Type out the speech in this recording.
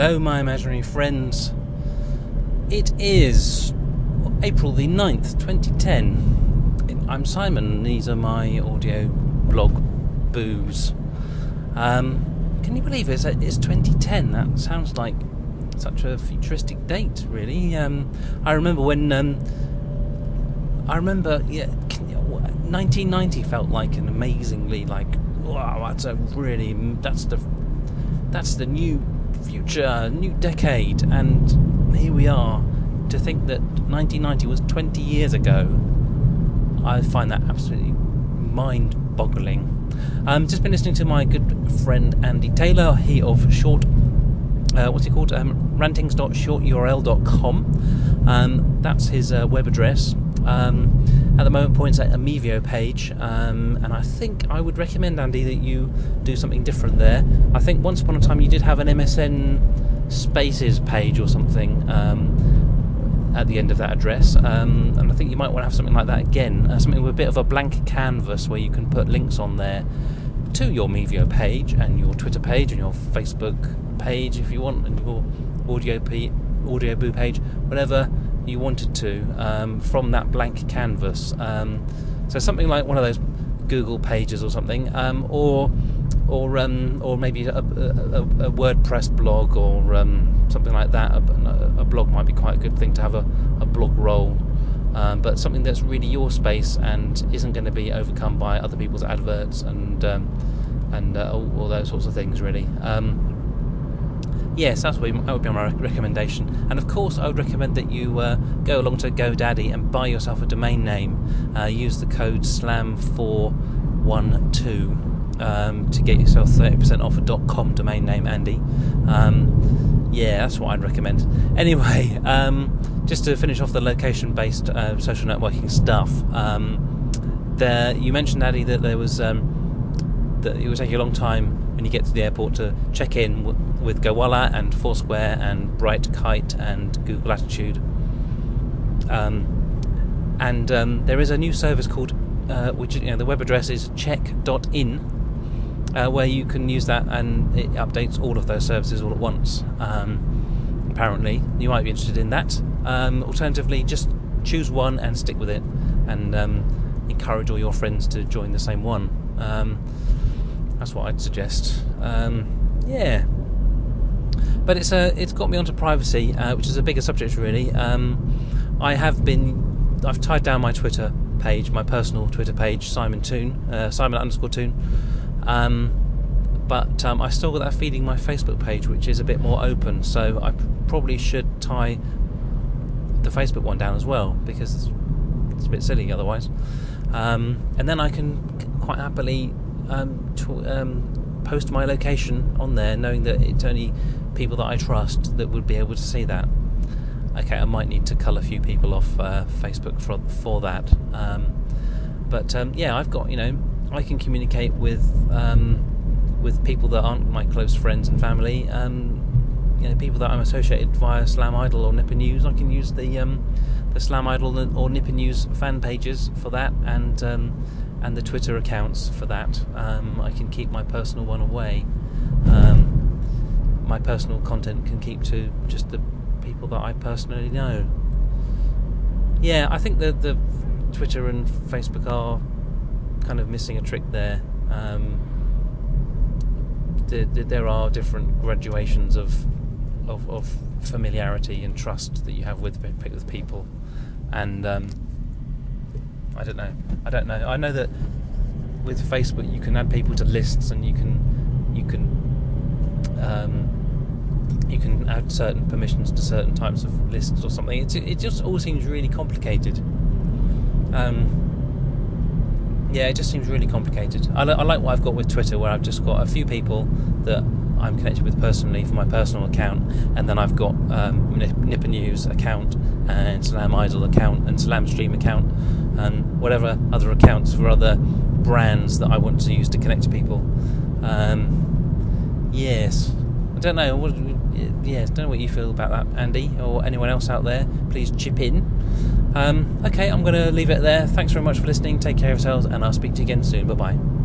Hello, my imaginary friends. It is April the 9th, 2010. I'm Simon, and these are my audio blog boos. Can you believe it? It's 2010. That sounds like such a futuristic date, really. I remember when... 1990 felt like an amazingly, wow, that's the new future, new decade, and here we are. To think that 1990 was 20 years ago, I find that absolutely mind-boggling. Just been listening to my good friend Andy Taylor, he of Short, rantings.shorturl.com. That's his web address. At the moment points at a Mevio page, and I think I would recommend, Andy, that you do something different there. I think once upon a time you did have an MSN Spaces page or something at the end of that address, and I think you might want to have something like that again, something with a bit of a blank canvas where you can put links on there to your Mevio page and your Twitter page and your Facebook page if you want, and your Audio Boo page, whatever you wanted to, from that blank canvas. So something like one of those Google pages or something, or maybe a WordPress blog or something like that. A blog might be quite a good thing to have a blog roll, but something that's really your space and isn't going to be overcome by other people's adverts and all those sorts of things, really. Yes, that would be my recommendation. And of course, I would recommend that you go along to GoDaddy and buy yourself a domain name. Use the code SLAM412 to get yourself 30% off a .com domain name, Andy. Yeah, that's what I'd recommend. Anyway, just to finish off the location-based social networking stuff, you mentioned, Andy, that there was that it would take you a long time when you get to the airport to check in with Gowalla and Foursquare and Bright Kite and Google Attitude. There is a new service called, which the web address is check.in, where you can use that and it updates all of those services all at once. Apparently, you might be interested in that. Alternatively, just choose one and stick with it, and encourage all your friends to join the same one. That's what I'd suggest. Yeah. But it's got me onto privacy, which is a bigger subject, really. I've tied down my Twitter page, my personal Twitter page, Simon_Toon. But I still got that feeding my Facebook page, which is a bit more open. So I probably should tie the Facebook one down as well, because it's a bit silly otherwise. And then I can quite happily post my location on there, knowing that it's only people that I trust that would be able to see that. Okay, I might need to cull a few people off Facebook for that. But yeah, I've got, I can communicate with people that aren't my close friends and family. People that I'm associated via Slam Idol or Nipper News. I can use the Slam Idol or Nipper News fan pages for that, and the Twitter accounts for that. I can keep my personal one away. My personal content can keep to just the people that I personally know. Yeah, I think that the Twitter and Facebook are kind of missing a trick there. There are different graduations of familiarity and trust that you have with people, and I don't know. I know that with Facebook you can add people to lists, and you can add certain permissions to certain types of lists or something. It just all seems really complicated. Yeah, it just seems really complicated. I like what I've got with Twitter, where I've just got a few people that I'm connected with personally for my personal account, and then I've got Nipper News account and Slam Idol account and Slam Stream account and whatever other accounts for other brands that I want to use to connect to people. Yes, I don't know. Don't know what you feel about that, Andy, or anyone else out there. Please chip in. Okay, I'm going to leave it there. Thanks very much for listening. Take care of yourselves, and I'll speak to you again soon. Bye bye.